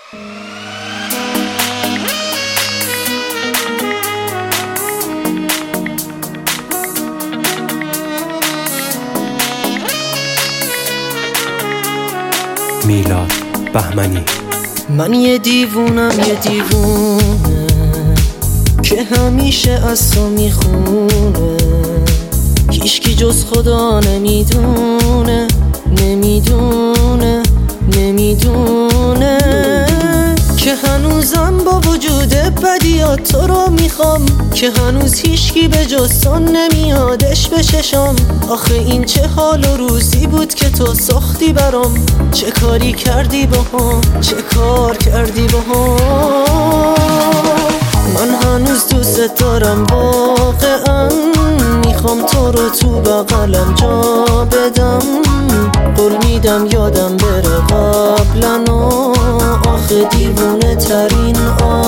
میلاد بهمنی. من یه دیوونم، یه دیوونه که همیشه از تو میخونه. هیچکی جز خدا نمیدونه، نمیدونه، نمیدونه که هنوزم با وجود بدیات تو رو میخوام، که هنوز هیچکی به جز تو نمیادش به چشام. آخه این چه حال و روزی بود که تو ساختی برام، چه کاری کردی باهام، چه کار کردی باهام. من هنوز دوست دارم واقعا، میخوام تو رو تو بغلم جا بدم. قول میدم یادم بره قبلا، آخه دیوونه ترین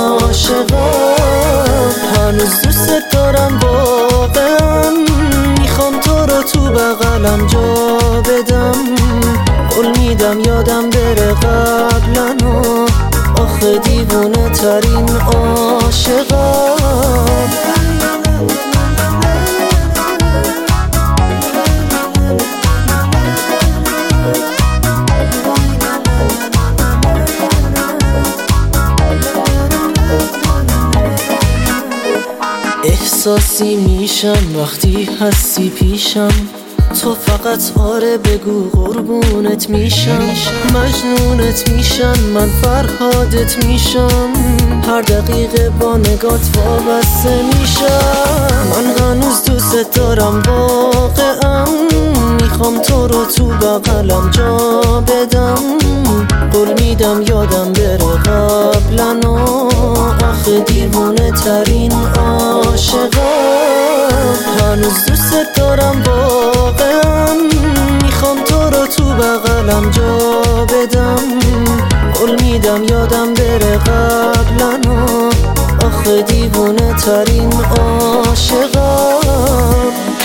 عاشقم. هنوز دوست دارم واقعا، میخوام تو رو تو بغلم جا بدم. قول میدم یادم بره قبلا، آخه دیوونه ترین عاشقم. احساسی میشم وقتی هستی پیشم، تو فقط آره بگو قربونت میشم. مجنونت میشم، من فرهادت میشم، هر دقیقه با نگات وابسته میشم. من هنوز دوست دارم واقعا، میخوام تو رو تو بغلم جا بدم. قول میدم یادم بره قبلا، آخه دیوونه ترین عاشقم. هنوز دوست دارم واقعا، میخوام تو رو تو بغلم جا بدم. قول میدم یادم بره قبلا، آخه دیوونه ترین عاشقم.